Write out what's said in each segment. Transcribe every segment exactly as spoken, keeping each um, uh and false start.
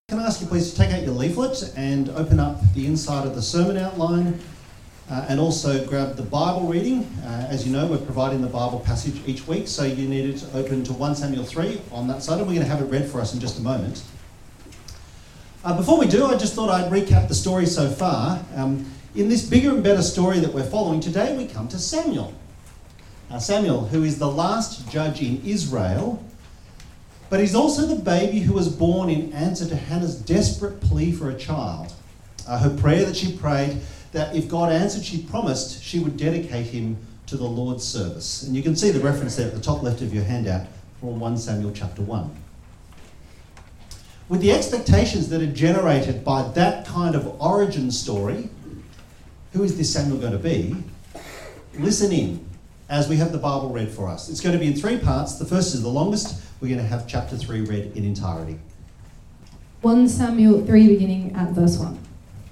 Can I ask you please to take out your leaflet and open up the inside of the sermon outline uh, and also grab the Bible reading. Uh, as you know, we're providing the Bible passage each week, so you need it open to First Samuel three on that side, and we're going to have it read for us in just a moment. Uh, before we do, I just thought I'd recap the story so far. Um, in this bigger and better story that we're following today, we come to Samuel. Uh, Samuel, who is the last judge in Israel, but he's also the baby who was born in answer to Hannah's desperate plea for a child. Uh, her prayer that she prayed that if God answered, she promised she would dedicate him to the Lord's service. And you can see the reference there at the top left of your handout from First Samuel chapter one. With the expectations that are generated by that kind of origin story, who is this Samuel going to be? Listen in as we have the Bible read for us. It's going to be in three parts. The first is the longest. We're going to have chapter three read in entirety. First Samuel three, beginning at verse one.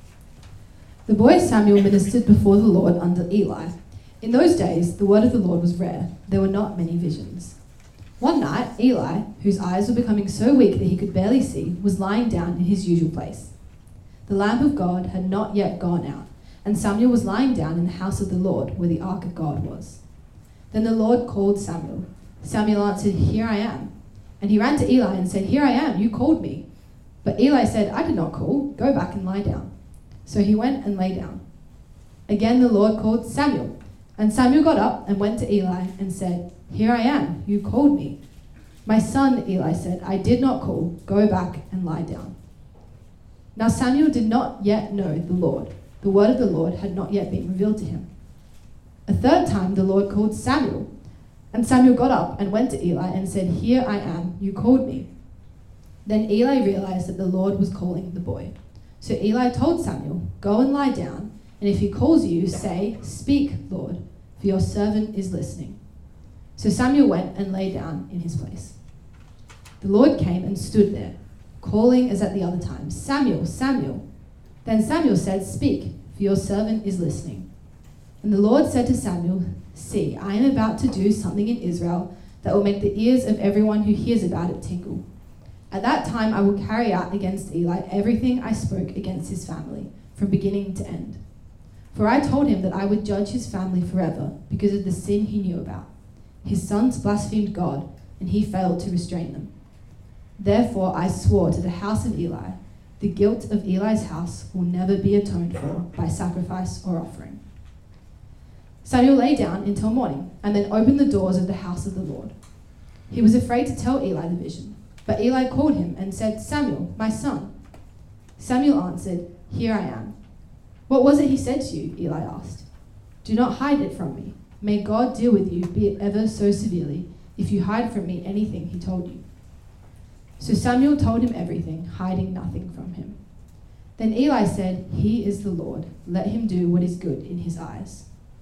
The boy Samuel ministered before the Lord under Eli. In those days, the word of the Lord was rare. There were not many visions. One night, Eli, whose eyes were becoming so weak that he could barely see, was lying down in his usual place. The lamp of God had not yet gone out, and Samuel was lying down in the house of the Lord, where the ark of God was. Then the Lord called Samuel. Samuel answered, "Here I am." And he ran to Eli and said, "Here I am, you called me." But Eli said, "I did not call. Go back and lie down." So he went and lay down. Again the Lord called Samuel. And Samuel got up and went to Eli and said, "Here I am, you called me." "My son," Eli said, "I did not call. Go back and lie down." Now Samuel did not yet know the Lord. The word of the Lord had not yet been revealed to him. A third time the Lord called Samuel. And Samuel got up and went to Eli and said, "Here I am, you called me." Then Eli realized that the Lord was calling the boy. So Eli told Samuel, "Go and lie down, and if he calls you, say, 'Speak, Lord, for your servant is listening.'" So Samuel went and lay down in his place. The Lord came and stood there, calling as at the other times, "Samuel, Samuel." Then Samuel said, "Speak, for your servant is listening." And the Lord said to Samuel, "See, I am about to do something in Israel that will make the ears of everyone who hears about it tingle. At that time I will carry out against Eli everything I spoke against his family, from beginning to end. For I told him that I would judge his family forever because of the sin he knew about. His sons blasphemed God, and he failed to restrain them. Therefore I swore to the house of Eli, the guilt of Eli's house will never be atoned for by sacrifice or offering." Samuel lay down until morning, and then opened the doors of the house of the Lord. He was afraid to tell Eli the vision, but Eli called him and said, "Samuel, my son." Samuel answered, "Here I am." "What was it he said to you?" Eli asked. "Do not hide it from me. May God deal with you, be it ever so severely, if you hide from me anything he told you." So Samuel told him everything, hiding nothing from him. Then Eli said, "He is the Lord. Let him do what is good in his eyes."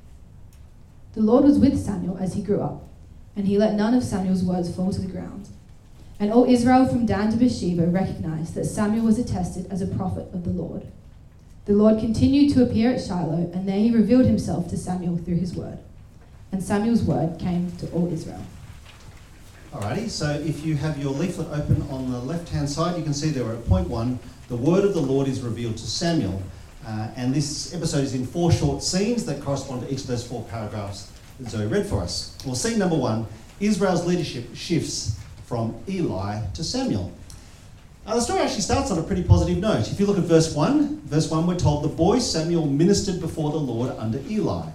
The Lord was with Samuel as he grew up, and he let none of Samuel's words fall to the ground. And all Israel from Dan to Beersheba recognized that Samuel was attested as a prophet of the Lord. The Lord continued to appear at Shiloh, and there he revealed himself to Samuel through his word. And Samuel's word came to all Israel. Alrighty, so if you have your leaflet open on the left-hand side, you can see there at point one, the word of the Lord is revealed to Samuel. Uh, and this episode is in four short scenes that correspond to each of those four paragraphs that Zoe read for us. Well, scene number one, Israel's leadership shifts from Eli to Samuel. Now, the story actually starts on a pretty positive note. If you look at verse one, verse one, we're told the boy Samuel ministered before the Lord under Eli.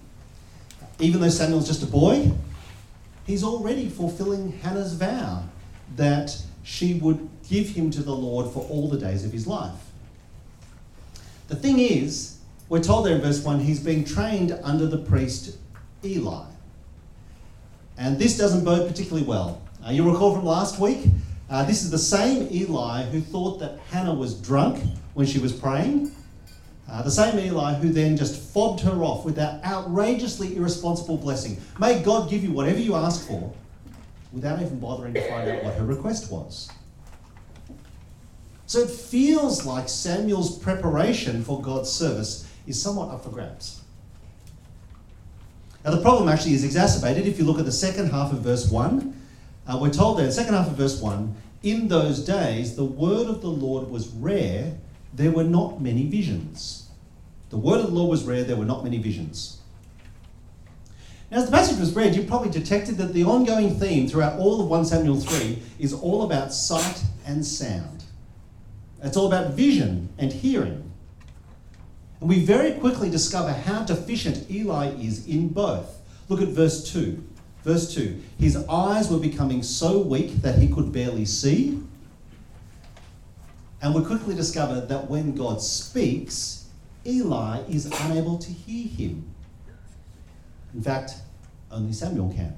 Even though Samuel's just a boy, he's already fulfilling Hannah's vow that she would give him to the Lord for all the days of his life. The thing is, we're told there in verse one, he's being trained under the priest Eli. And this doesn't bode particularly well. Uh, you'll recall from last week, uh, this is the same Eli who thought that Hannah was drunk when she was praying. Uh, the same Eli who then just fobbed her off with that outrageously irresponsible blessing. May God give you whatever you ask for, without even bothering to find out what her request was. So it feels like Samuel's preparation for God's service is somewhat up for grabs. Now the problem actually is exacerbated if you look at the second half of verse one. Uh, we're told there, the second half of verse one, in those days, the word of the Lord was rare. There were not many visions. The word of the Lord was rare. There were not many visions. Now, as the passage was read, you probably detected that the ongoing theme throughout all of First Samuel three is all about sight and sound. It's all about vision and hearing. And we very quickly discover how deficient Eli is in both. Look at verse two. Verse two, his eyes were becoming so weak that he could barely see. And we quickly discover that when God speaks, Eli is unable to hear him. In fact, only Samuel can.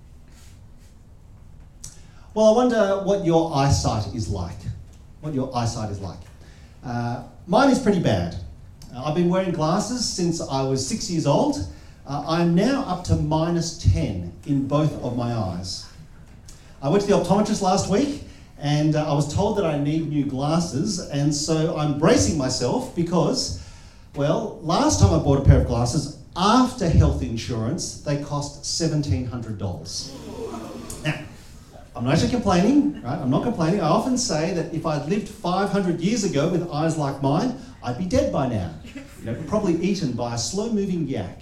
Well, I wonder what your eyesight is like. What your eyesight is like. Uh, mine is pretty bad. Uh, I've been wearing glasses since I was six years old. Uh, I'm now up to minus ten in both of my eyes. I went to the optometrist last week and uh, I was told that I need new glasses, and so I'm bracing myself because, well, last time I bought a pair of glasses, after health insurance, they cost seventeen hundred dollars. Now, I'm not actually complaining, right? I'm not complaining. I often say that if I'd lived five hundred years ago with eyes like mine, I'd be dead by now. You know, probably eaten by a slow-moving yak.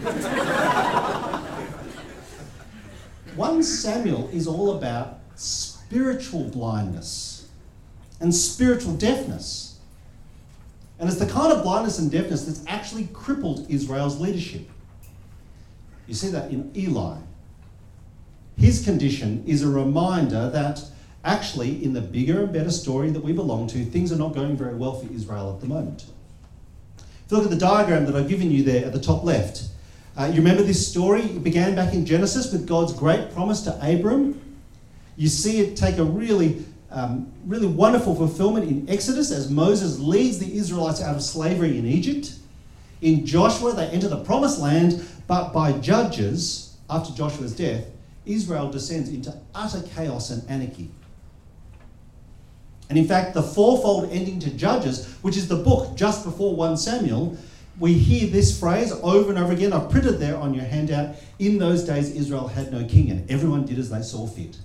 First Samuel is all about spiritual blindness and spiritual deafness. And it's the kind of blindness and deafness that's actually crippled Israel's leadership. You see that in Eli. His condition is a reminder that actually, in the bigger and better story that we belong to, things are not going very well for Israel at the moment. If you look at the diagram that I've given you there at the top left, uh, you remember this story? It began back in Genesis with God's great promise to Abram. You see it take a really, um, really wonderful fulfillment in Exodus as Moses leads the Israelites out of slavery in Egypt. In Joshua, they enter the promised land, but by Judges, after Joshua's death, Israel descends into utter chaos and anarchy. And in fact, the fourfold ending to Judges, which is the book just before First Samuel, we hear this phrase over and over again. I've printed there on your handout. In those days, Israel had no king, and everyone did as they saw fit.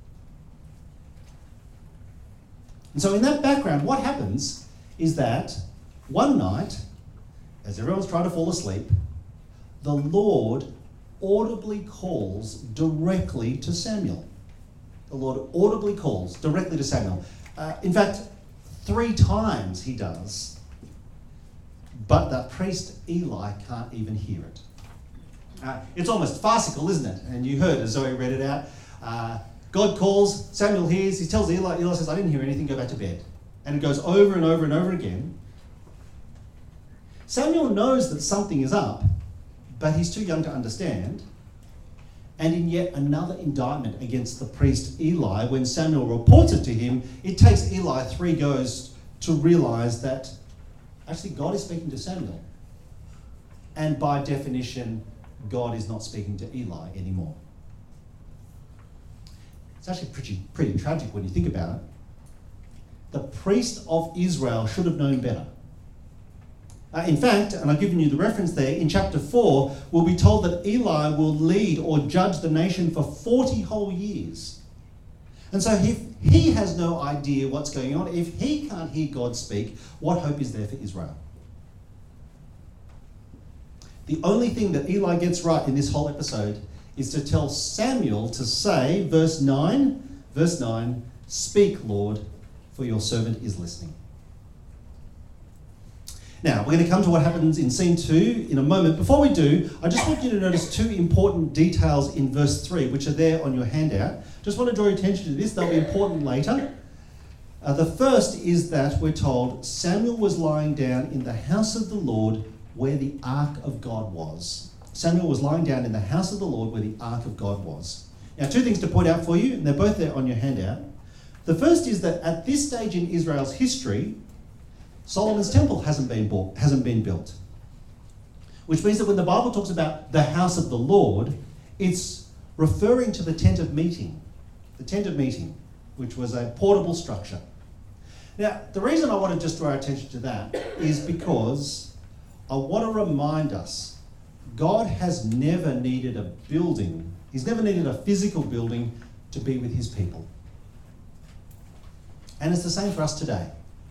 And so in that background, what happens is that one night, as everyone's trying to fall asleep, the Lord audibly calls directly to Samuel. The Lord audibly calls directly to Samuel. Uh, in fact, three times he does, but the priest Eli can't even hear it. Uh, it's almost farcical, isn't it? And you heard as Zoe read it out. Uh, God calls, Samuel hears, he tells Eli, Eli says, I didn't hear anything, go back to bed. And it goes over and over and over again. Samuel knows that something is up, but he's too young to understand. And in yet another indictment against the priest Eli, when Samuel reports it to him, it takes Eli three goes to realise that actually God is speaking to Samuel. And by definition, God is not speaking to Eli anymore. It's actually pretty, pretty tragic when you think about it. The priest of Israel should have known better. Uh, in fact, and I've given you the reference there, in chapter four, we'll be told that Eli will lead or judge the nation for forty whole years. And so if he has no idea what's going on, if he can't hear God speak, what hope is there for Israel? The only thing that Eli gets right in this whole episode is to tell Samuel to say, verse nine, verse nine, speak, Lord, for your servant is listening. Now, we're going to come to what happens in scene two in a moment. Before we do, I just want you to notice two important details in verse three, which are there on your handout. Just want to draw your attention to this. They'll be important later. Uh, the first is that we're told Samuel was lying down in the house of the Lord where the ark of God was. Samuel was lying down in the house of the Lord where the ark of God was. Now, two things to point out for you, and they're both there on your handout. The first is that at this stage in Israel's history, Solomon's temple hasn't been bought, hasn't been built. Which means that when the Bible talks about the house of the Lord, it's referring to the tent of meeting. The tent of meeting, which was a portable structure. Now, the reason I want to just draw our attention to that is because I want to remind us God has never needed a building. He's never needed a physical building to be with his people. And it's the same for us today.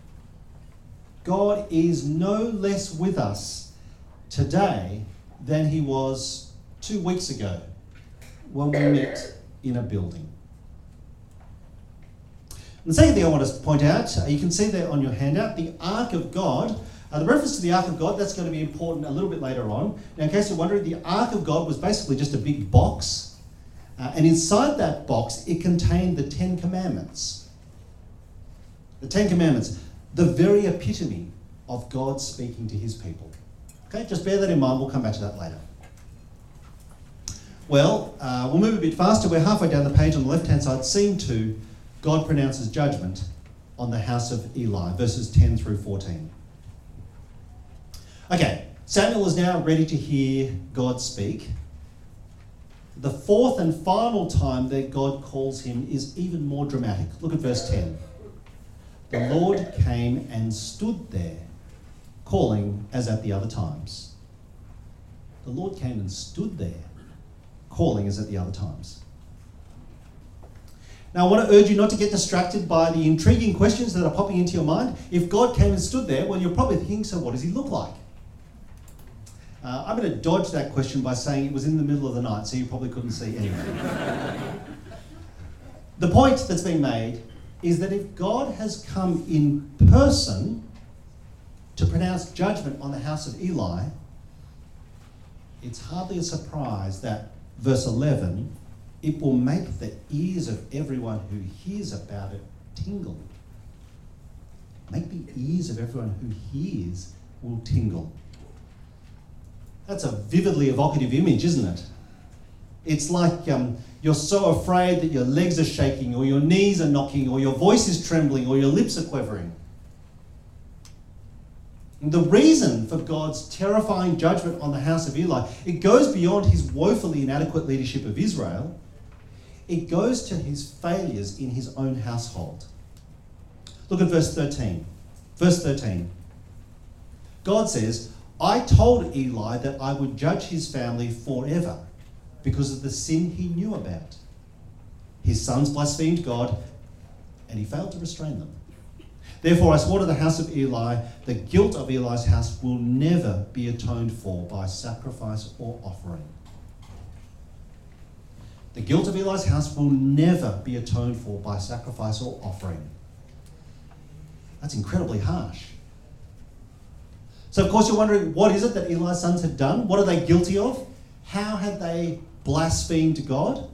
God is no less with us today than he was two weeks ago when we met in a building. And the second thing I want to point out, uh, you can see there on your handout, the Ark of God. Uh, the reference to the Ark of God, that's going to be important a little bit later on. Now, in case you're wondering, the Ark of God was basically just a big box. Uh, and inside that box, it contained the Ten Commandments. The Ten Commandments, the very epitome of God speaking to his people. Okay, just bear that in mind. We'll come back to that later. Well, uh, we'll move a bit faster. We're halfway down the page on the left-hand side. Scene two, God pronounces judgment on the house of Eli, verses ten through fourteen. Okay, Samuel is now ready to hear God speak. The fourth and final time that God calls him is even more dramatic. Look at verse ten. The Lord came and stood there, calling as at the other times. The Lord came and stood there, calling as at the other times. Now, I want to urge you not to get distracted by the intriguing questions that are popping into your mind. If God came and stood there, well, you're probably thinking, so what does he look like? Uh, I'm going to dodge that question by saying it was in the middle of the night, so you probably couldn't see anyway. The point that's been made is that if God has come in person to pronounce judgment on the house of Eli, it's hardly a surprise that, verse eleven, it will make the ears of everyone who hears about it tingle. Make the ears of everyone who hears will tingle. That's a vividly evocative image, isn't it? It's like um, you're so afraid that your legs are shaking, or your knees are knocking, or your voice is trembling, or your lips are quivering. And the reason for God's terrifying judgment on the house of Eli, it goes beyond his woefully inadequate leadership of Israel. It goes to his failures in his own household. Look at verse thirteen. Verse thirteen. God says, I told Eli that I would judge his family forever because of the sin he knew about. His sons blasphemed God, and he failed to restrain them. Therefore I swore to the house of Eli, the guilt of Eli's house will never be atoned for by sacrifice or offering. The guilt of Eli's house will never be atoned for by sacrifice or offering. That's incredibly harsh. So, of course, you're wondering, what is it that Eli's sons had done? What are they guilty of? How had they blasphemed God?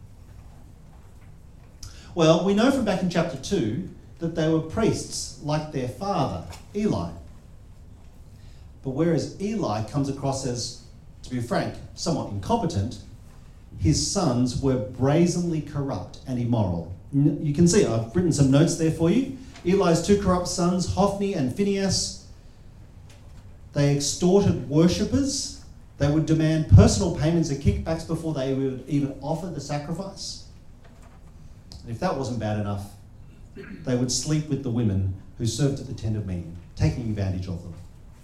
Well, we know from back in chapter two that they were priests like their father, Eli. But whereas Eli comes across as, to be frank, somewhat incompetent, his sons were brazenly corrupt and immoral. You can see I've written some notes there for you. Eli's two corrupt sons, Hophni and Phinehas, they extorted worshippers. They would demand personal payments and kickbacks before they would even offer the sacrifice. And if that wasn't bad enough, they would sleep with the women who served at the tent of meeting, taking advantage of them.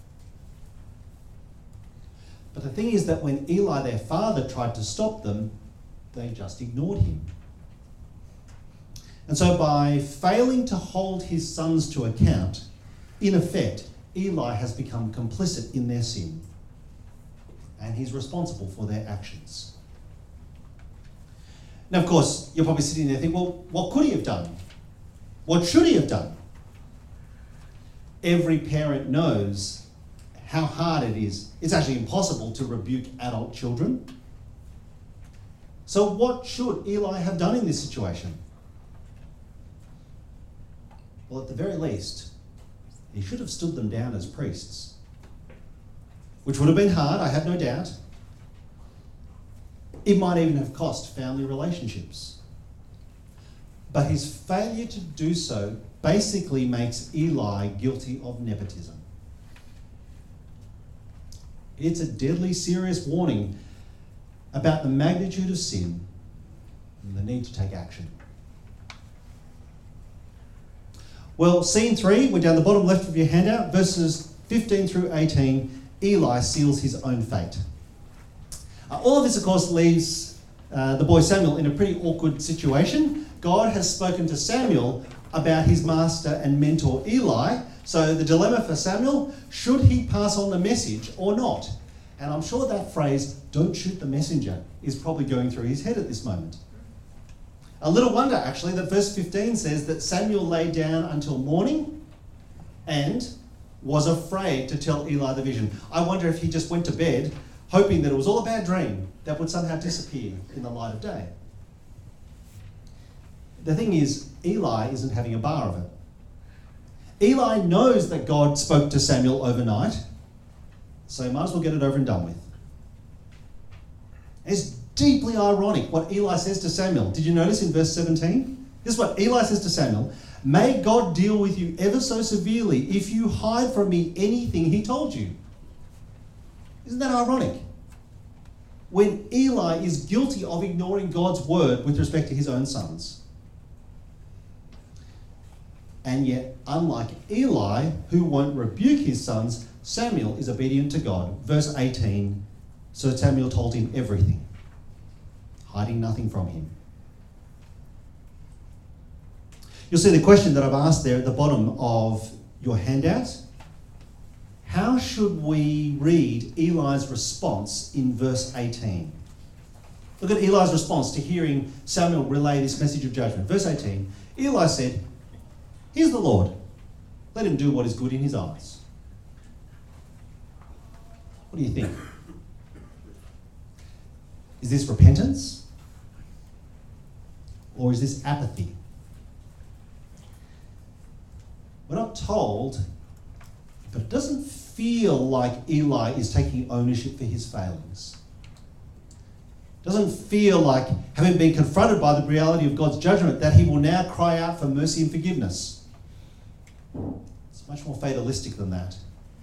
But the thing is that when Eli, their father, tried to stop them, they just ignored him. And so by failing to hold his sons to account, in effect, Eli has become complicit in their sin, and he's responsible for their actions. Now, of course, you're probably sitting there thinking, well, what could he have done? What should he have done? Every parent knows how hard it is. It's actually impossible to rebuke adult children. So what should Eli have done in this situation? Well, at the very least, he should have stood them down as priests, which would have been hard, I have no doubt. It might even have cost family relationships. But his failure to do so basically makes Eli guilty of nepotism. It's a deadly serious warning about the magnitude of sin and the need to take action. Well, scene three, we're down the bottom left of your handout, verses fifteen through eighteen, Eli seals his own fate. Uh, all of this, of course, leaves uh, the boy Samuel in a pretty awkward situation. God has spoken to Samuel about his master and mentor Eli. So the dilemma for Samuel, should he pass on the message or not? And I'm sure that phrase, "don't shoot the messenger," is probably going through his head at this moment. A little wonder, actually, that verse fifteen says that Samuel lay down until morning and was afraid to tell Eli the vision. I wonder if he just went to bed hoping that it was all a bad dream that would somehow disappear in the light of day. The thing is, Eli isn't having a bar of it. Eli knows that God spoke to Samuel overnight, so he might as well get it over and done with. It's deeply ironic what Eli says to Samuel. Did you notice in verse seventeen? This is what Eli says to Samuel. "May God deal with you ever so severely if you hide from me anything he told you." Isn't that ironic? When Eli is guilty of ignoring God's word with respect to his own sons. And yet, unlike Eli, who won't rebuke his sons, Samuel is obedient to God. Verse eighteen, so Samuel told him everything, hiding nothing from him. You'll see the question that I've asked there at the bottom of your handout. How should we read Eli's response in verse eighteen? Look at Eli's response to hearing Samuel relay this message of judgment. Verse eighteen, Eli said, "Here's the Lord. Let him do what is good in his eyes." What do you think? Is this repentance? Or is this apathy? We're not told, but it doesn't feel like Eli is taking ownership for his failings. It doesn't feel like, having been confronted by the reality of God's judgment, that he will now cry out for mercy and forgiveness. It's much more fatalistic than that.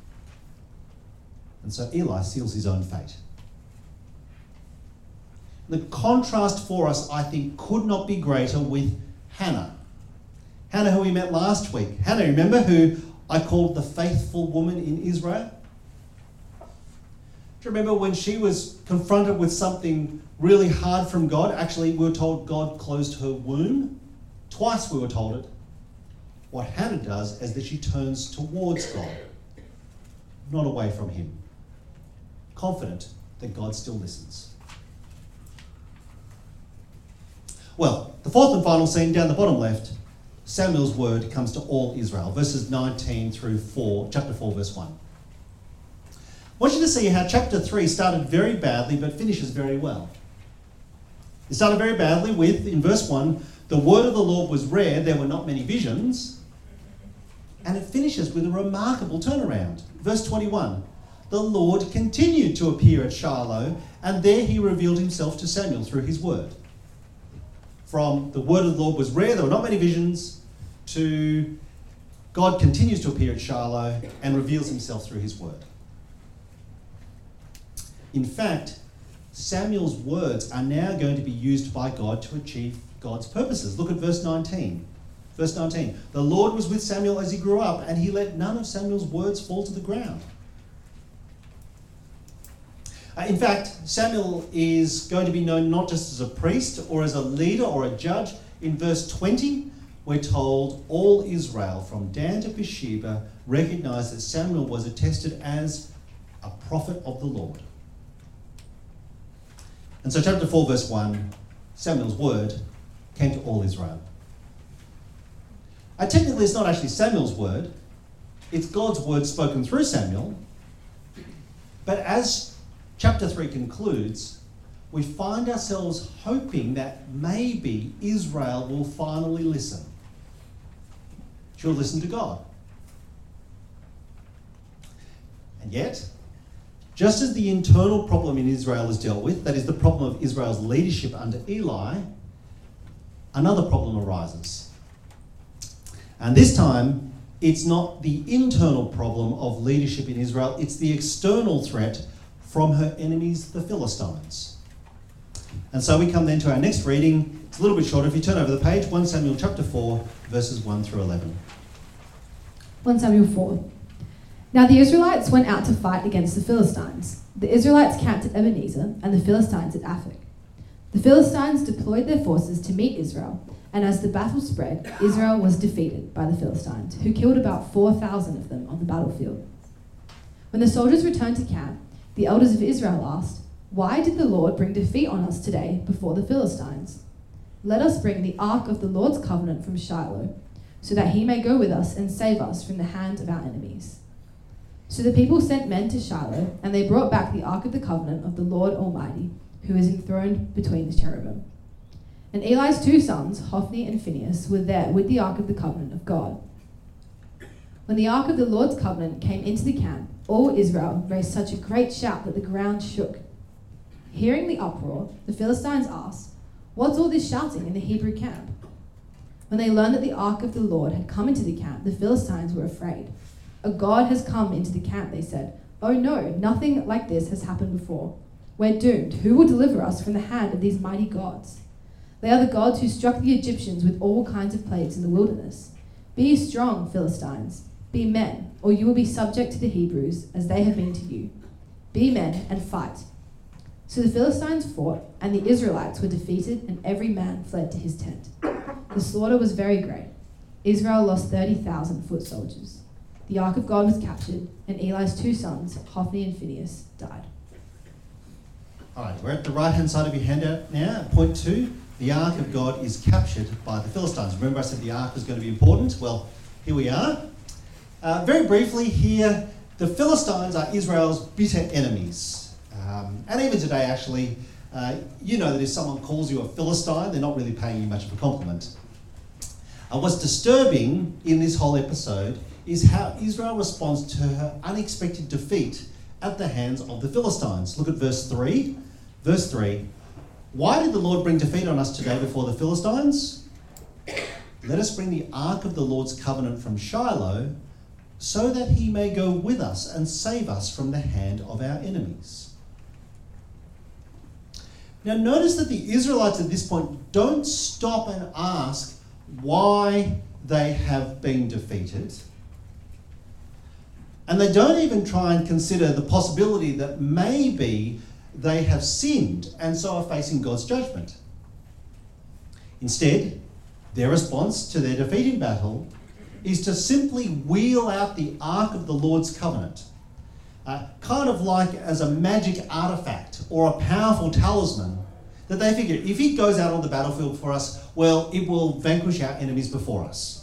And so Eli seals his own fate. The contrast for us, I think, could not be greater with Hannah. Hannah, who we met last week. Hannah, remember, who I called the faithful woman in Israel? Do you remember when she was confronted with something really hard from God? Actually, we were told God closed her womb. Twice we were told it. What Hannah does is that she turns towards God, not away from him, confident that God still listens. Well, the fourth and final scene down the bottom left, Samuel's word comes to all Israel, verses nineteen through four, chapter four, verse one. I want you to see how chapter three started very badly but finishes very well. It started very badly with, in verse one, the word of the Lord was rare, there were not many visions. And it finishes with a remarkable turnaround. Verse twenty-one, the Lord continued to appear at Shiloh, and there he revealed himself to Samuel through his word. From the word of the Lord was rare, there were not many visions, to God continues to appear at Shiloh and reveals himself through his word. In fact, Samuel's words are now going to be used by God to achieve God's purposes. Look at verse nineteen. Verse nineteen, the Lord was with Samuel as he grew up, and he let none of Samuel's words fall to the ground. Uh, in fact, Samuel is going to be known not just as a priest or as a leader or a judge. In verse twenty, we're told all Israel from Dan to Beersheba recognized that Samuel was attested as a prophet of the Lord. And so chapter four, verse one, Samuel's word came to all Israel. Uh, technically, it's not actually Samuel's word. It's God's word spoken through Samuel. But as chapter three concludes, we find ourselves hoping that maybe Israel will finally listen. She'll listen to God. And yet, just as the internal problem in Israel is dealt with, that is the problem of Israel's leadership under Eli, another problem arises. And this time, it's not the internal problem of leadership in Israel, it's the external threat from her enemies, the Philistines. And so we come then to our next reading. It's a little bit shorter. If you turn over the page, First Samuel chapter four, verses one through eleven. First Samuel four. Now the Israelites went out to fight against the Philistines. The Israelites camped at Ebenezer and the Philistines at Aphek. The Philistines deployed their forces to meet Israel, and as the battle spread, Israel was defeated by the Philistines, who killed about four thousand of them on the battlefield. When the soldiers returned to camp, the elders of Israel asked, "Why did the Lord bring defeat on us today before the Philistines? Let us bring the ark of the Lord's covenant from Shiloh, so that he may go with us and save us from the hand of our enemies." So the people sent men to Shiloh, and they brought back the ark of the covenant of the Lord Almighty, who is enthroned between the cherubim. And Eli's two sons, Hophni and Phinehas, were there with the ark of the covenant of God. When the ark of the Lord's covenant came into the camp, all Israel raised such a great shout that the ground shook. Hearing the uproar, the Philistines asked, "What's all this shouting in the Hebrew camp?" When they learned that the ark of the Lord had come into the camp, the Philistines were afraid. "A god has come into the camp," they said. "Oh no, nothing like this has happened before. We're doomed. Who will deliver us from the hand of these mighty gods? They are the gods who struck the Egyptians with all kinds of plagues in the wilderness. Be strong, Philistines. Be men, or you will be subject to the Hebrews, as they have been to you. Be men and fight." So the Philistines fought, and the Israelites were defeated, and every man fled to his tent. The slaughter was very great. Israel lost thirty thousand foot soldiers. The ark of God was captured, and Eli's two sons, Hophni and Phinehas, died. All right, we're at the right-hand side of your handout now. Point two, the ark of God is captured by the Philistines. Remember I said the ark was going to be important? Well, here we are. Uh, very briefly here, the Philistines are Israel's bitter enemies. Um, and even today, actually, uh, you know that if someone calls you a Philistine, they're not really paying you much of a compliment. Uh, what's disturbing in this whole episode is how Israel responds to her unexpected defeat at the hands of the Philistines. Look at verse three. Verse three. "Why did the Lord bring defeat on us today before the Philistines? Let us bring the ark of the Lord's covenant from Shiloh, so that he may go with us and save us from the hand of our enemies." Now notice that the Israelites at this point don't stop and ask why they have been defeated. And they don't even try and consider the possibility that maybe they have sinned and so are facing God's judgment. Instead, their response to their defeat in battle is to simply wheel out the Ark of the Lord's covenant, uh, kind of like as a magic artifact or a powerful talisman that they figure if it goes out on the battlefield for us, well, it will vanquish our enemies before us.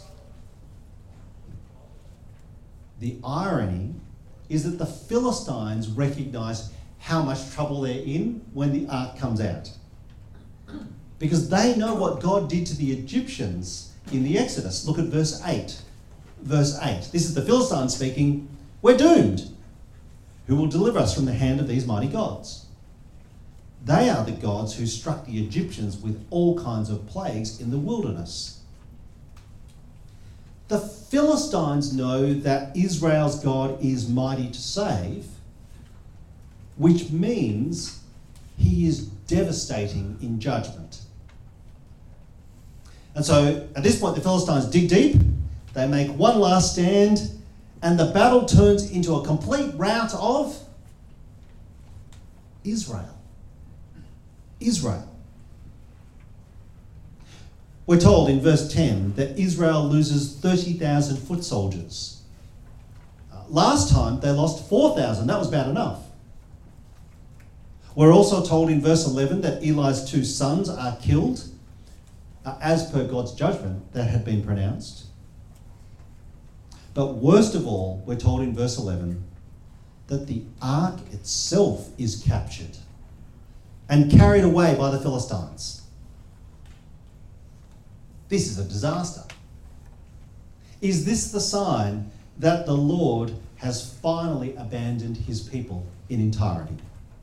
The irony is that the Philistines recognise how much trouble they're in when the ark comes out, because they know what God did to the Egyptians in the Exodus. Look at verse eight. Verse eight. This is the Philistines speaking. "We're doomed. Who will deliver us from the hand of these mighty gods? They are the gods who struck the Egyptians with all kinds of plagues in the wilderness." The Philistines know that Israel's God is mighty to save, which means he is devastating in judgment. And so at this point, the Philistines dig deep, they make one last stand, and the battle turns into a complete rout of Israel. Israel. We're told in verse ten that Israel loses thirty thousand foot soldiers. Uh, last time they lost four thousand, that was bad enough. We're also told in verse eleven that Eli's two sons are killed, uh, as per God's judgment that had been pronounced. But worst of all, we're told in verse eleven that the ark itself is captured and carried away by the Philistines. This is a disaster. Is this the sign that the Lord has finally abandoned his people in entirety?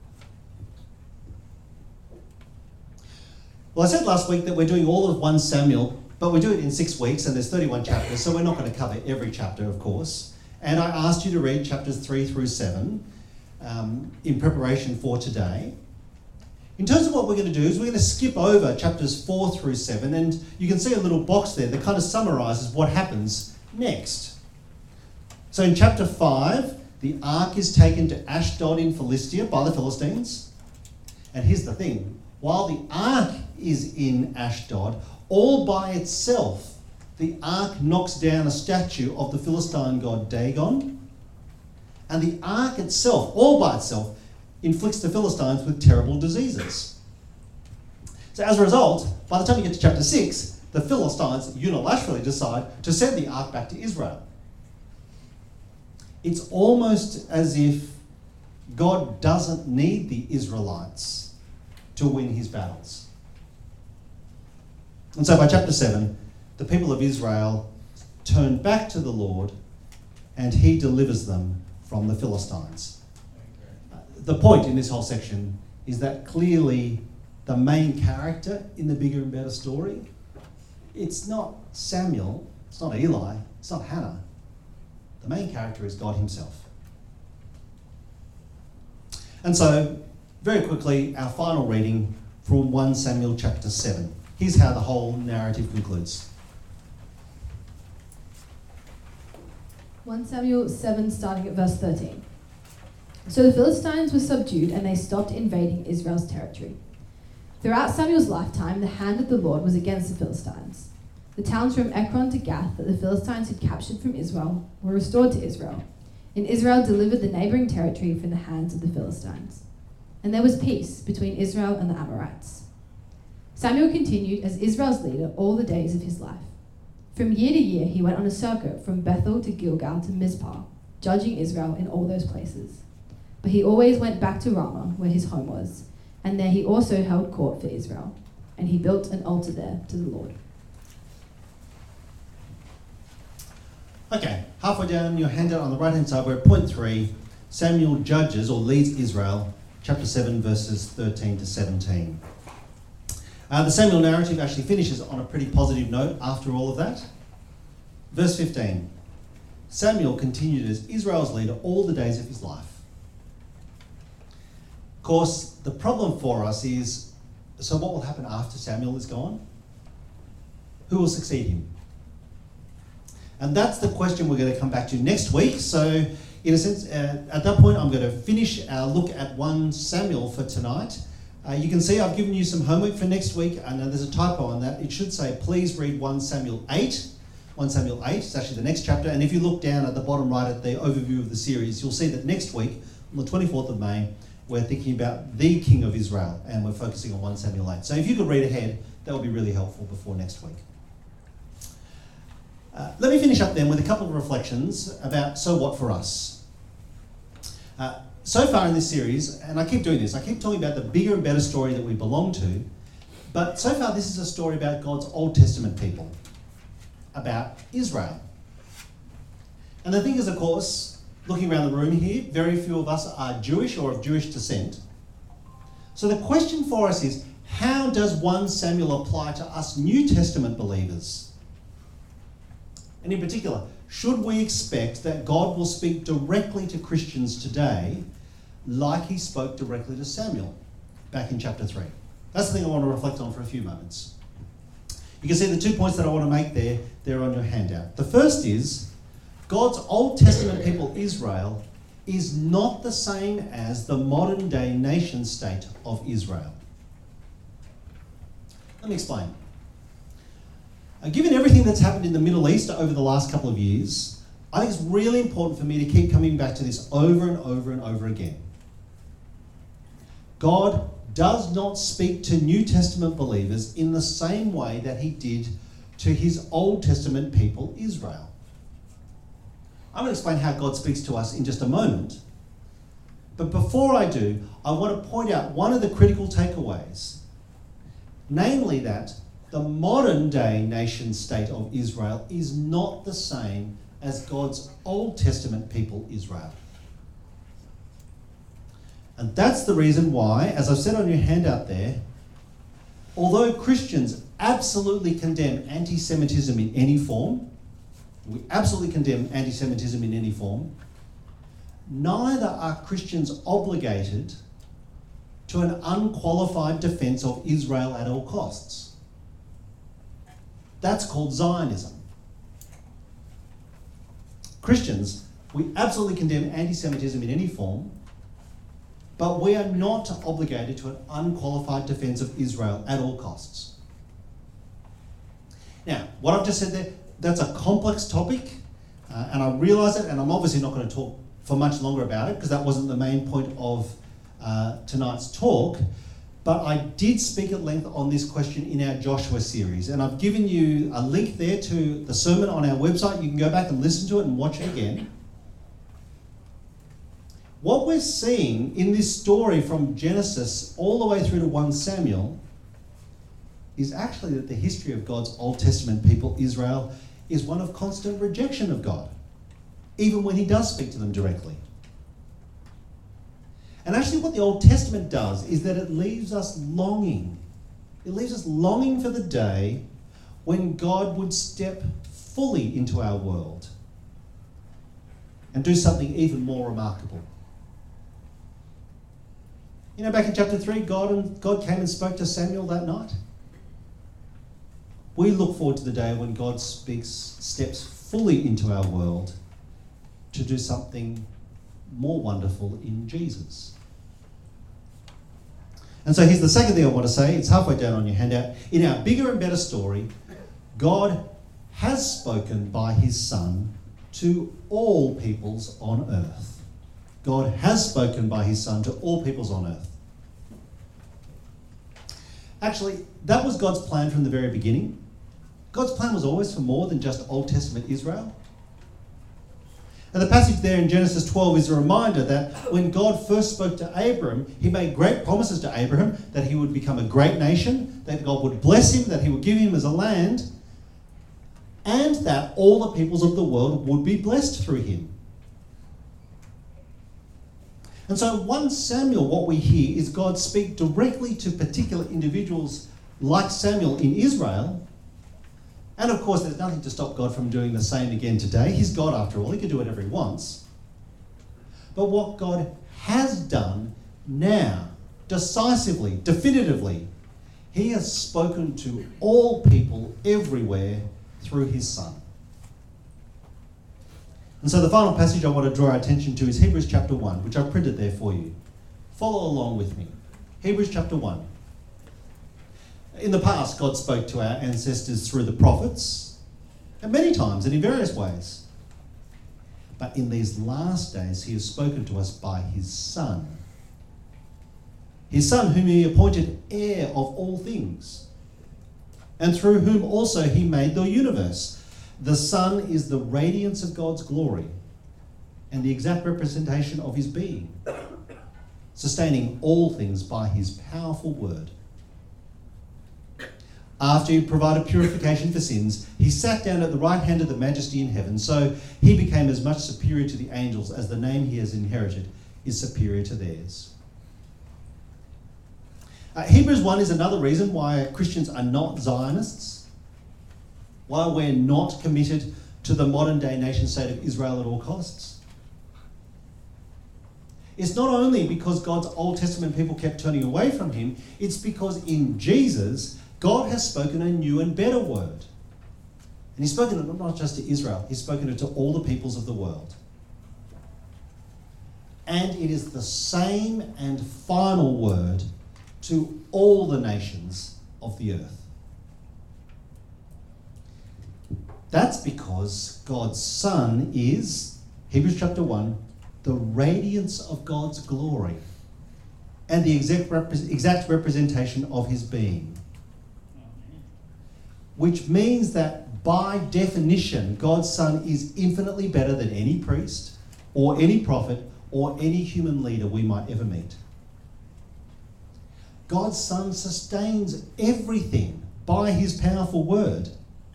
Well, I said last week that we're doing all of First Samuel, but we do it in six weeks and there's thirty-one chapters, so we're not going to cover every chapter, of course. And I asked you to read chapters three through seven um, in preparation for today. In terms of what we're going to do is we're going to skip over chapters four through seven, and you can see a little box there that kind of summarises what happens next. So in chapter five, the ark is taken to Ashdod in Philistia by the Philistines. And here's the thing, while the ark is in Ashdod, all by itself, the ark knocks down a statue of the Philistine god Dagon, and the ark itself, all by itself, inflicts the Philistines with terrible diseases. So as a result, by the time you get to chapter six, the Philistines unilaterally decide to send the ark back to Israel. It's almost as if God doesn't need the Israelites to win his battles. And so by chapter seven, the people of Israel turn back to the Lord and he delivers them from the Philistines. The point in this whole section is that clearly the main character in the bigger and better story, it's not Samuel, it's not Eli, it's not Hannah. The main character is God himself. And so, very quickly, our final reading from First Samuel chapter seven. Here's how the whole narrative concludes. First Samuel seven, starting at verse thirteen. So the Philistines were subdued and they stopped invading Israel's territory. Throughout Samuel's lifetime, the hand of the Lord was against the Philistines. The towns from Ekron to Gath that the Philistines had captured from Israel were restored to Israel, and Israel delivered the neighbouring territory from the hands of the Philistines. And there was peace between Israel and the Amorites. Samuel continued as Israel's leader all the days of his life. From year to year he went on a circuit from Bethel to Gilgal to Mizpah, judging Israel in all those places. But he always went back to Ramah, where his home was, and there he also held court for Israel, and he built an altar there to the Lord. Okay, halfway down your handout on the right-hand side, we're at point three. Samuel judges or leads Israel, chapter seven, verses thirteen to seventeen. Uh, the Samuel narrative actually finishes on a pretty positive note after all of that. Verse fifteen. Samuel continued as Israel's leader all the days of his life. Of course, the problem for us is, so what will happen after Samuel is gone? Who will succeed him? And that's the question we're going to come back to next week. So, in a sense, uh, at that point, I'm going to finish our look at First Samuel for tonight. Uh, you can see I've given you some homework for next week. I know there's a typo on that. It should say, please read First Samuel eight. First Samuel eight is actually the next chapter. And if you look down at the bottom right at the overview of the series, you'll see that next week, on the twenty-fourth of May, we're thinking about the King of Israel, and we're focusing on First Samuel eight. So if you could read ahead, that would be really helpful before next week. Uh, let me finish up then with a couple of reflections about so what for us. Uh, so far in this series, and I keep doing this, I keep talking about the bigger and better story that we belong to, but so far this is a story about God's Old Testament people, about Israel. And the thing is, of course, looking around the room here, very few of us are Jewish or of Jewish descent. So the question for us is, how does First Samuel apply to us New Testament believers? And in particular, should we expect that God will speak directly to Christians today like he spoke directly to Samuel back in chapter three? That's the thing I want to reflect on for a few moments. You can see the two points that I want to make there, they're on your handout. The first is, God's Old Testament people, Israel, is not the same as the modern day nation state of Israel. Let me explain. Uh, given everything that's happened in the Middle East over the last couple of years, I think it's really important for me to keep coming back to this over and over and over again. God does not speak to New Testament believers in the same way that he did to his Old Testament people, Israel. I'm going to explain how God speaks to us in just a moment. But before I do, I want to point out one of the critical takeaways, namely that the modern day nation state of Israel is not the same as God's Old Testament people, Israel. And that's the reason why, as I've said on your handout there, although Christians absolutely condemn anti-Semitism in any form, we absolutely condemn anti-Semitism in any form, neither are Christians obligated to an unqualified defence of Israel at all costs. That's called Zionism. Christians, we absolutely condemn anti-Semitism in any form, But we are not obligated to an unqualified defence of Israel at all costs. Now, what I've just said there, that's a complex topic, uh, and I realise it, and I'm obviously not going to talk for much longer about it because that wasn't the main point of uh, tonight's talk. But I did speak at length on this question in our Joshua series, and I've given you a link there to the sermon on our website. You can go back and listen to it and watch it again. What we're seeing in this story from Genesis all the way through to First Samuel is actually that the history of God's Old Testament people, Israel, is one of constant rejection of God, even when he does speak to them directly. And actually what the Old Testament does is that it leaves us longing. It leaves us longing for the day when God would step fully into our world and do something even more remarkable. You know, back in chapter three, God, and, God came and spoke to Samuel that night. We look forward to the day when God speaks, steps fully into our world to do something more wonderful in Jesus. And so here's the second thing I want to say. It's halfway down on your handout. In our bigger and better story, God has spoken by his Son to all peoples on earth. God has spoken by his Son to all peoples on earth. Actually, that was God's plan from the very beginning. God's plan was always for more than just Old Testament Israel. And the passage there in Genesis twelve is a reminder that when God first spoke to Abraham, he made great promises to Abraham that he would become a great nation, that God would bless him, that he would give him as a land, and that all the peoples of the world would be blessed through him. And so First Samuel, what we hear is God speak directly to particular individuals like Samuel in Israel. And of course, there's nothing to stop God from doing the same again today. He's God after all. He can do whatever he wants. But what God has done now, decisively, definitively, he has spoken to all people everywhere through his Son. And so the final passage I want to draw our attention to is Hebrews chapter one, which I've printed there for you. Follow along with me. Hebrews chapter one. In the past, God spoke to our ancestors through the prophets, and many times and in various ways. But in these last days, he has spoken to us by his Son. His Son, whom he appointed heir of all things, and through whom also he made the universe. The Son is the radiance of God's glory and the exact representation of his being, sustaining all things by his powerful word. After he provided purification for sins, he sat down at the right hand of the Majesty in heaven, so he became as much superior to the angels as the name he has inherited is superior to theirs. Uh, Hebrews one is another reason why Christians are not Zionists, why we're not committed to the modern day nation state of Israel at all costs. It's not only because God's Old Testament people kept turning away from him, it's because in Jesus, God has spoken a new and better word. And he's spoken it not just to Israel, he's spoken it to all the peoples of the world. And it is the same and final word to all the nations of the earth. That's because God's Son is, Hebrews chapter one, the radiance of God's glory and the exact, repre- exact representation of his being. Which means that by definition, God's Son is infinitely better than any priest or any prophet or any human leader we might ever meet. God's Son sustains everything by his powerful word.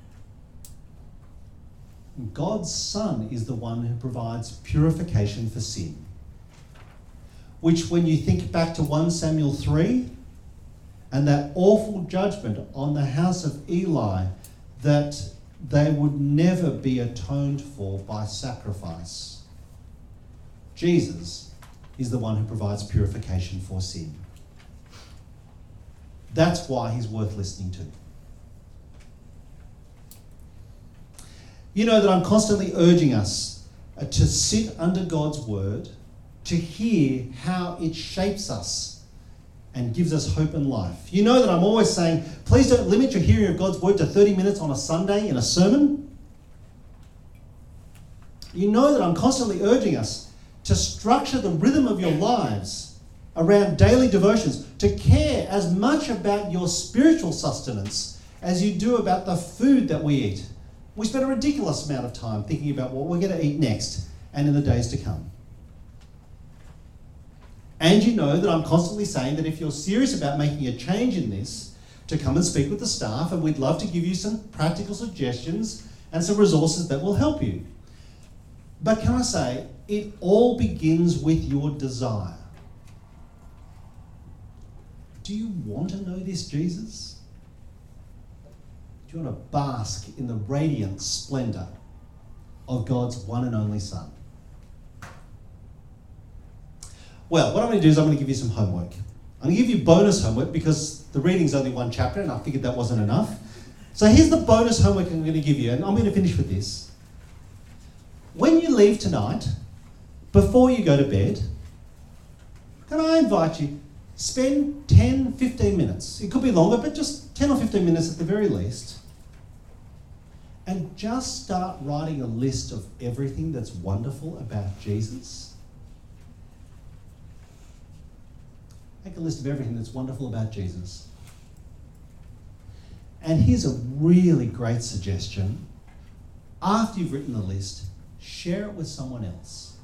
God's Son is the one who provides purification for sin. Which, when you think back to First Samuel three, and that awful judgment on the house of Eli, that they would never be atoned for by sacrifice, Jesus is the one who provides purification for sin. That's why he's worth listening to. You know that I'm constantly urging us to sit under God's word to hear how it shapes us and gives us hope and life. You know that I'm always saying, please don't limit your hearing of God's word to thirty minutes on a Sunday in a sermon. You know that I'm constantly urging us to structure the rhythm of your lives around daily devotions, to care as much about your spiritual sustenance as you do about the food that we eat. We spend a ridiculous amount of time thinking about what we're going to eat next and in the days to come. And you know that I'm constantly saying that if you're serious about making a change in this, to come and speak with the staff, and we'd love to give you some practical suggestions and some resources that will help you. But can I say, it all begins with your desire. Do you want to know this Jesus? Do you want to bask in the radiant splendour of God's one and only Son? Well, what I'm going to do is I'm going to give you some homework. I'm going to give you bonus homework because the reading's only one chapter and I figured that wasn't enough. So here's the bonus homework I'm going to give you, and I'm going to finish with this. When you leave tonight, before you go to bed, can I invite you, spend ten, fifteen minutes. It could be longer, but just ten or fifteen minutes at the very least. And just start writing a list of everything that's wonderful about Jesus. Make a list of everything that's wonderful about Jesus. And here's a really great suggestion. After you've written the list, share it with someone else.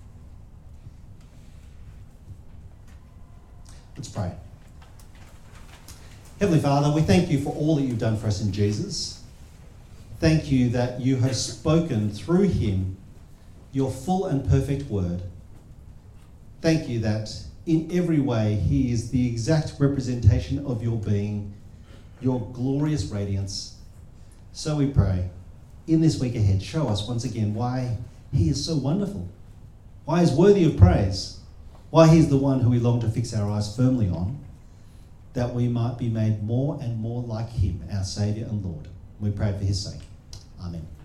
Let's pray. Heavenly Father, we thank you for all that you've done for us in Jesus. Thank you that you have spoken through him your full and perfect word. Thank you that in every way he is the exact representation of your being, your glorious radiance. So we pray, in this week ahead, show us once again why he is so wonderful, why he's worthy of praise, why he's the one who we long to fix our eyes firmly on, that we might be made more and more like him, our Saviour and Lord. We pray for his sake. Amen.